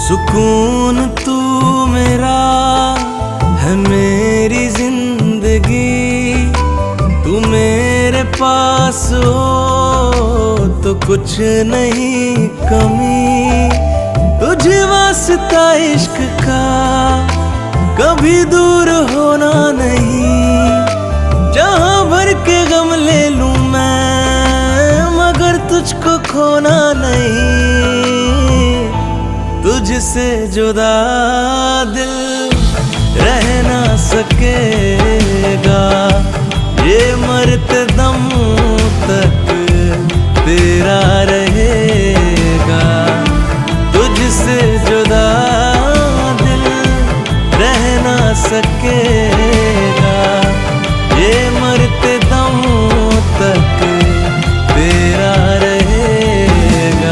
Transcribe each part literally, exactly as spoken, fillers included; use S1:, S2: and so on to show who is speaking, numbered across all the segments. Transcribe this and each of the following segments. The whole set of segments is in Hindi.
S1: सुकून तू मेरा है, मेरी जिंदगी। तू मेरे पास हो तो कुछ नहीं कमी। तुझे वास्ता इश्क का कभी दूर होना नहीं। जहां भर के गम ले लूं मैं, मगर तुझको खोना नहीं। तुझसे जुदा दिल रह ना सकेगा, ये मरते दम तक तेरा रहेगा। तुझसे जुदा दिल रह ना सकेगा, ये मरते दम तक तेरा रहेगा।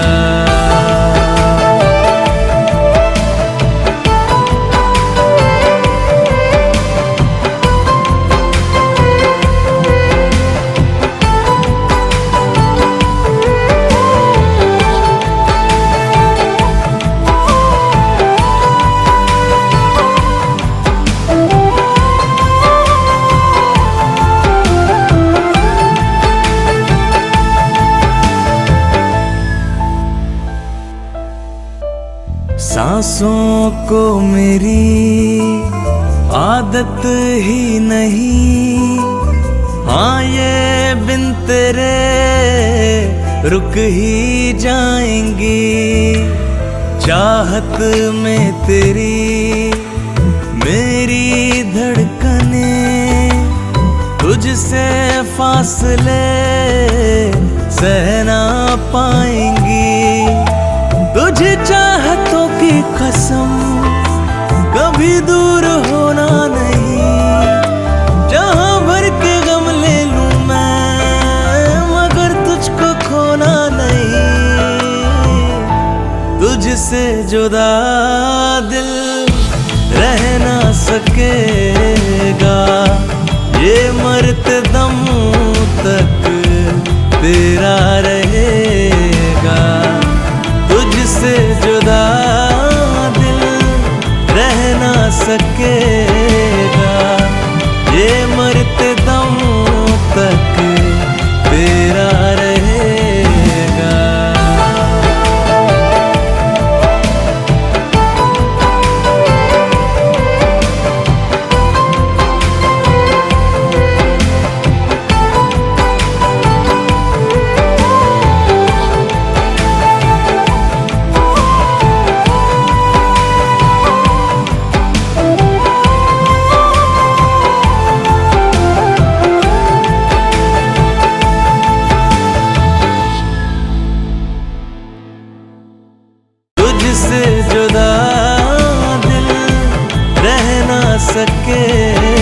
S1: सांसों को मेरी आदत ही नहीं, हाँ ये बिन तेरे रुक ही जाएंगी। चाहत में तेरी मेरी धड़कने, तुझसे फासले सह ना पाएंगी। तुझे चाहतों की कसम कभी दूर होना नहीं। जहां भर के गम ले लूं मैं, मगर तुझको खोना नहीं। तुझसे जुदा दिल रह ना सकेगा, ये मरते दम तक तेरा रहेगा। तुझसे जुदा दिल रह ना सकेगा, ये मरते दम तक तेरा रहेगा। तुझसे जुदा दिल रह ना सके।